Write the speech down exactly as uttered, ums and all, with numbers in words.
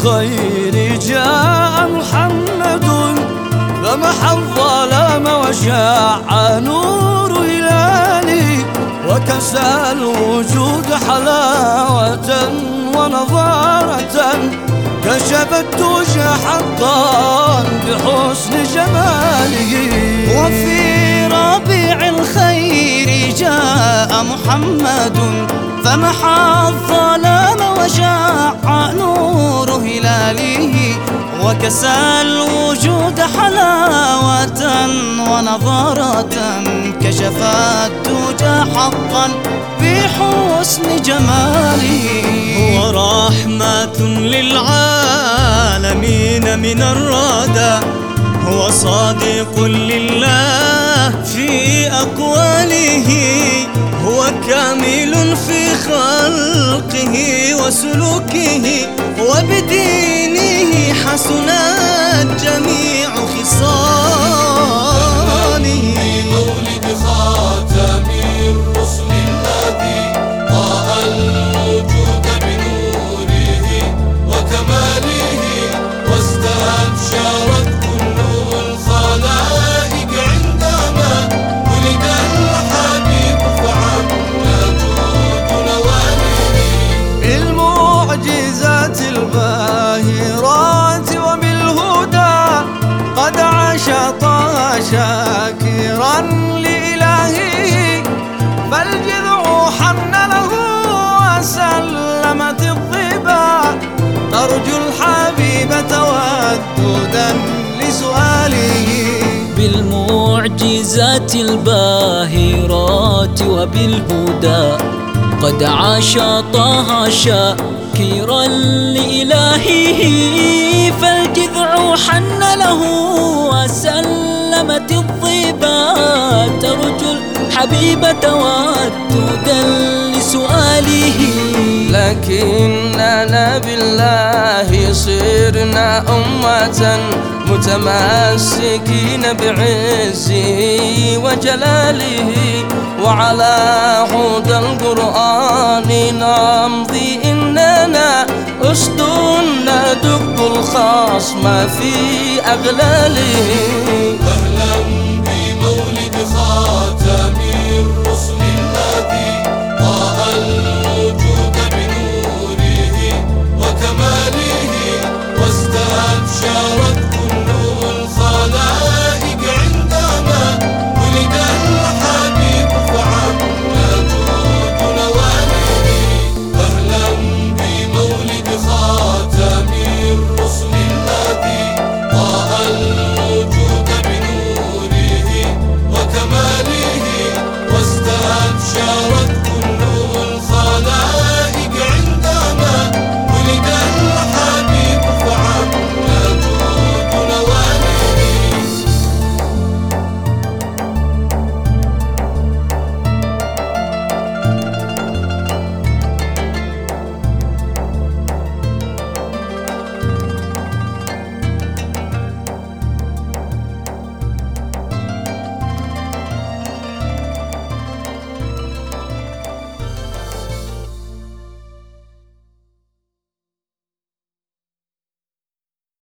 الخير جاء محمد فمحى الظلام وشاع نور هلاله وكسى الوجود حلاوة ونضارة كشف الدجى حقا بحسن جماله. وفي ربيع الخير جاء محمد فمحى الظلام وشاع نور هلاله وكسى الوجود حلاوة ونضارة كشف الدجى حقا بحسن جماله. هو رحمة للعالمين من الردى هو صادق لله في أقواله هو كامل في خلقه وسلوكه وبدينه حسنات جميع خصاله. مولد خاتم الرسل الذي ضاء الوجود بنوره وكماله واستبشرت كل الخلائق عندما ولد الحبيب فعم جود نواله. بالمعجزات الباهرات وبالهدى قد عاش طه شاكرا لإلهه فالجذع حن له وسلمت الظبا ترجو الحبيب توددا لسؤاله. بالمعجزات الباهرات وبالهدى قد عاش طه شاكرا لإلهه فالجذع حن له وسلمت الظبا ترجو الحبيب توددا لسؤاله. لكننا بالله صرنا أمة متمسكين بعزه وجلاله وعلى حوض القرآن نمضي إننا أسد ندب الخصم في أغلاله. أهلا بمولد خاتم